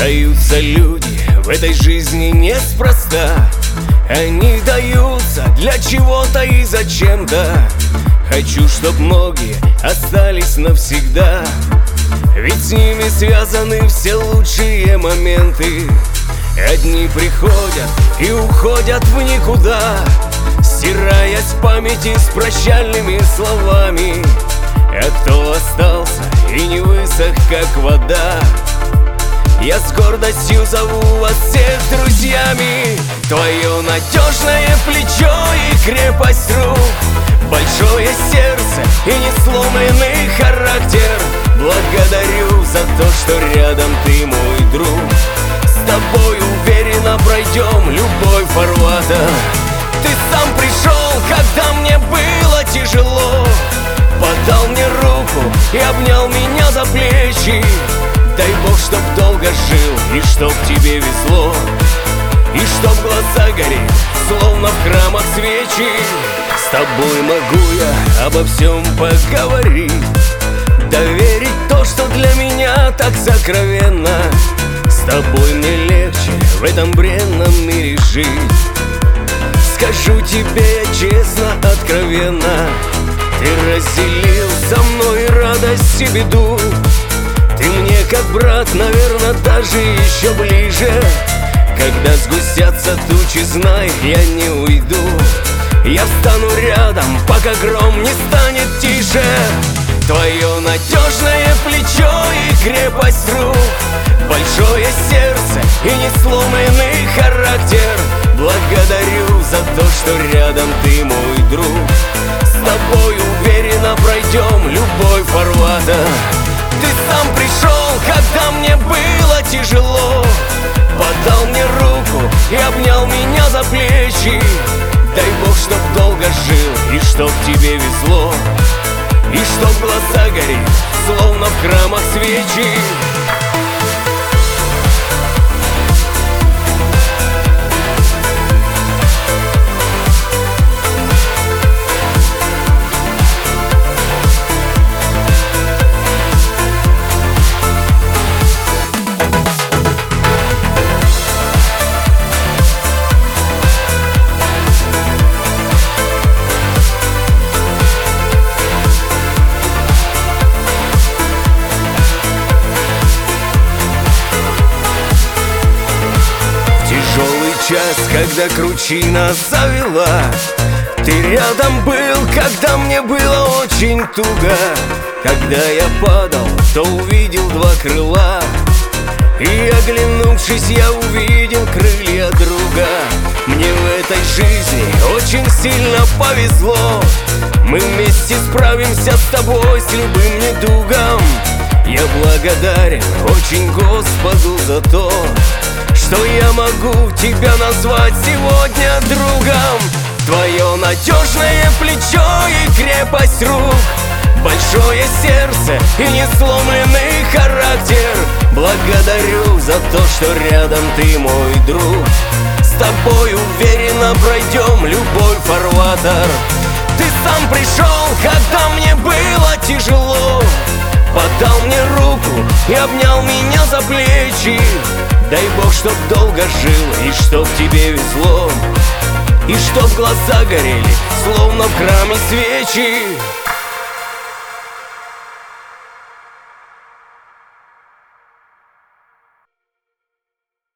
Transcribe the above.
Даются люди в этой жизни неспроста. Они даются для чего-то и зачем-то. Хочу, чтоб многие остались навсегда, ведь с ними связаны все лучшие моменты. Одни приходят и уходят в никуда, стираясь в памяти с прощальными словами. А кто остался и не высох, как вода, я с гордостью зову вас всех друзьями. Твое надежное плечо и крепость рук, большое сердце и несломленный характер. Благодарю за то, что рядом ты, мой друг. С тобой уверенно пройдем любой фарватер. Ты сам пришел, когда мне было тяжело, подал мне руку и обнял меня за плечи. Дай Бог, чтоб долго жил и чтоб тебе везло, и чтоб глаза горели, словно в храмах свечи. С тобой могу я обо всем поговорить, доверить то, что для меня так сокровенно. С тобой мне легче в этом бренном мире жить. Скажу тебе я честно, откровенно, ты разделил со мной радость и беду. Ты мне как брат, наверное, даже еще ближе. Когда сгустятся тучи, знай, я не уйду. Я встану рядом, пока гром не станет тише. Твое надежное плечо и крепость рук, большое сердце и несломленный характер. Благодарю за то, что рядом ты, мой друг. С тобой уверенно пройдем любой фарватер. Ты сам пришел, когда мне было тяжело, подал мне руку и обнял меня за плечи. Дай Бог, чтоб долго жил и чтоб тебе везло, и чтоб глаза горели, словно в храмах свечи. Час, когда кручина завела, ты рядом был, когда мне было очень туго. Когда я падал, то увидел два крыла, и оглянувшись, я увидел крылья друга. Мне в этой жизни очень сильно повезло, мы вместе справимся с тобой с любым недугом. Я благодарен очень Господу за то, что я могу тебя назвать сегодня другом. Твое надежное плечо и крепость рук, большое сердце и несломленный характер. Благодарю за то, что рядом ты, мой друг. С тобой уверенно пройдем любой фарватер. Ты сам пришел, когда мне было тяжело, подал мне руку и обнял меня за плечи. Дай Бог, чтоб долго жил и чтоб тебе везло, и чтоб глаза горели, словно в храме свечи.